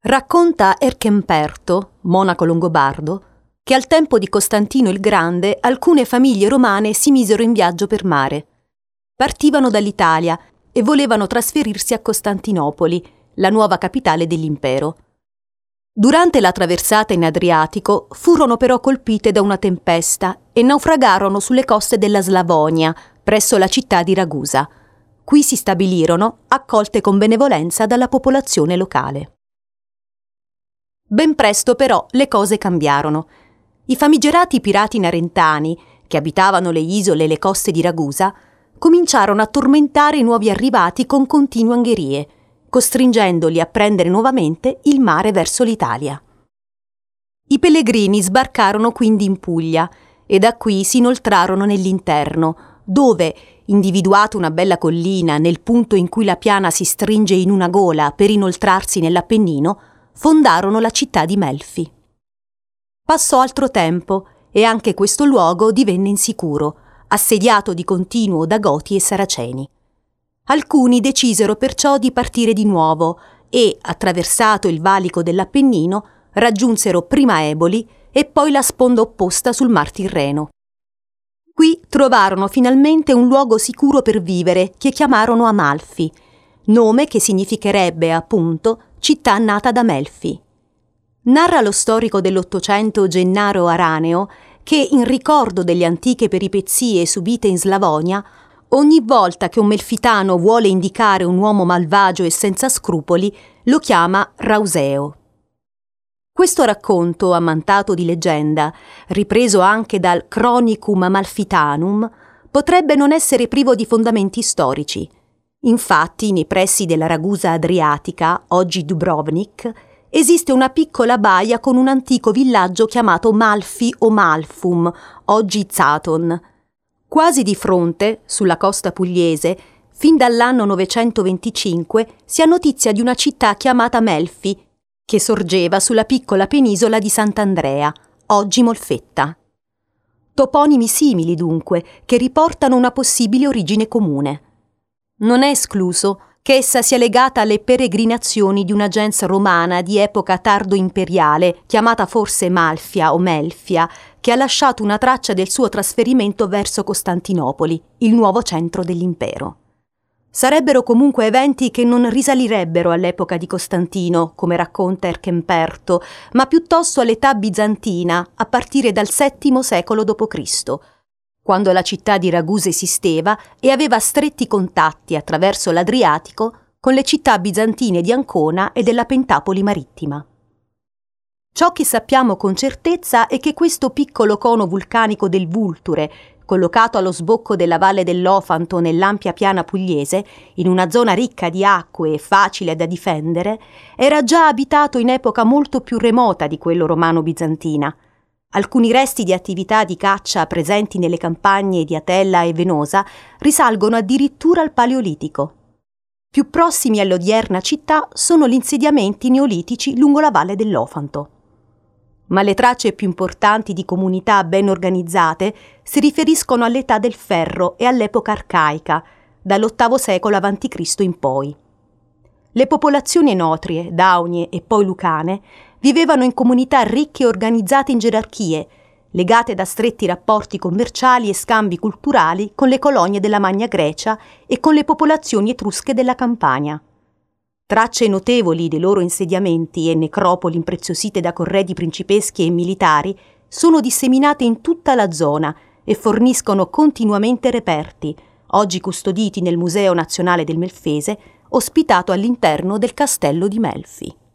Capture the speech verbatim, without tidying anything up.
Racconta Erchemperto, monaco longobardo, che al tempo di Costantino il Grande alcune famiglie romane si misero in viaggio per mare. Partivano dall'Italia e volevano trasferirsi a Costantinopoli, la nuova capitale dell'impero. Durante la traversata in Adriatico furono però colpite da una tempesta e naufragarono sulle coste della Slavonia, presso la città di Ragusa. Qui si stabilirono, accolte con benevolenza dalla popolazione locale. Ben presto però le cose cambiarono. I famigerati pirati narentani, che abitavano le isole e le coste di Ragusa, cominciarono a tormentare i nuovi arrivati con continue angherie, costringendoli a prendere nuovamente il mare verso l'Italia. I pellegrini sbarcarono quindi in Puglia e da qui si inoltrarono nell'interno, dove, individuata una bella collina nel punto in cui la piana si stringe in una gola per inoltrarsi nell'Appennino, fondarono la città di Melfi. Passò altro tempo e anche questo luogo divenne insicuro, assediato di continuo da Goti e Saraceni. Alcuni decisero perciò di partire di nuovo e, attraversato il valico dell'Appennino, raggiunsero prima Eboli e poi la sponda opposta sul Mar Tirreno. Qui trovarono finalmente un luogo sicuro per vivere che chiamarono Amalfi, nome che significherebbe, appunto, città nata da Melfi. Narra lo storico dell'Ottocento Gennaro Araneo che, in ricordo delle antiche peripezie subite in Slavonia, ogni volta che un melfitano vuole indicare un uomo malvagio e senza scrupoli, lo chiama Rauseo. Questo racconto, ammantato di leggenda, ripreso anche dal Chronicum Amalfitanum, potrebbe non essere privo di fondamenti storici. Infatti, nei pressi della Ragusa Adriatica, oggi Dubrovnik, esiste una piccola baia con un antico villaggio chiamato Malfi o Malfum, oggi Zaton. Quasi di fronte, sulla costa pugliese, fin dall'anno novecentoventicinque si ha notizia di una città chiamata Melfi, che sorgeva sulla piccola penisola di Sant'Andrea, oggi Molfetta. Toponimi simili, dunque, che riportano una possibile origine comune. Non è escluso che essa sia legata alle peregrinazioni di una gens romana di epoca tardo-imperiale, chiamata forse Malfia o Melfia, che ha lasciato una traccia del suo trasferimento verso Costantinopoli, il nuovo centro dell'impero. Sarebbero comunque eventi che non risalirebbero all'epoca di Costantino, come racconta Erchemperto, ma piuttosto all'età bizantina, a partire dal settimo secolo dopo Cristo, quando la città di Ragusa esisteva e aveva stretti contatti attraverso l'Adriatico con le città bizantine di Ancona e della Pentapoli marittima. Ciò che sappiamo con certezza è che questo piccolo cono vulcanico del Vulture, collocato allo sbocco della valle dell'Ofanto nell'ampia piana pugliese, in una zona ricca di acque e facile da difendere, era già abitato in epoca molto più remota di quello romano-bizantina. Alcuni resti di attività di caccia presenti nelle campagne di Atella e Venosa risalgono addirittura al Paleolitico. Più prossimi all'odierna città sono gli insediamenti neolitici lungo la valle dell'Ofanto. Ma le tracce più importanti di comunità ben organizzate si riferiscono all'età del ferro e all'epoca arcaica, dall'ottavo secolo avanti Cristo in poi. Le popolazioni enotrie, daunie e poi lucane vivevano in comunità ricche e organizzate in gerarchie, legate da stretti rapporti commerciali e scambi culturali con le colonie della Magna Grecia e con le popolazioni etrusche della Campania. Tracce notevoli dei loro insediamenti e necropoli impreziosite da corredi principeschi e militari sono disseminate in tutta la zona e forniscono continuamente reperti, oggi custoditi nel Museo Nazionale del Melfese, ospitato all'interno del Castello di Melfi.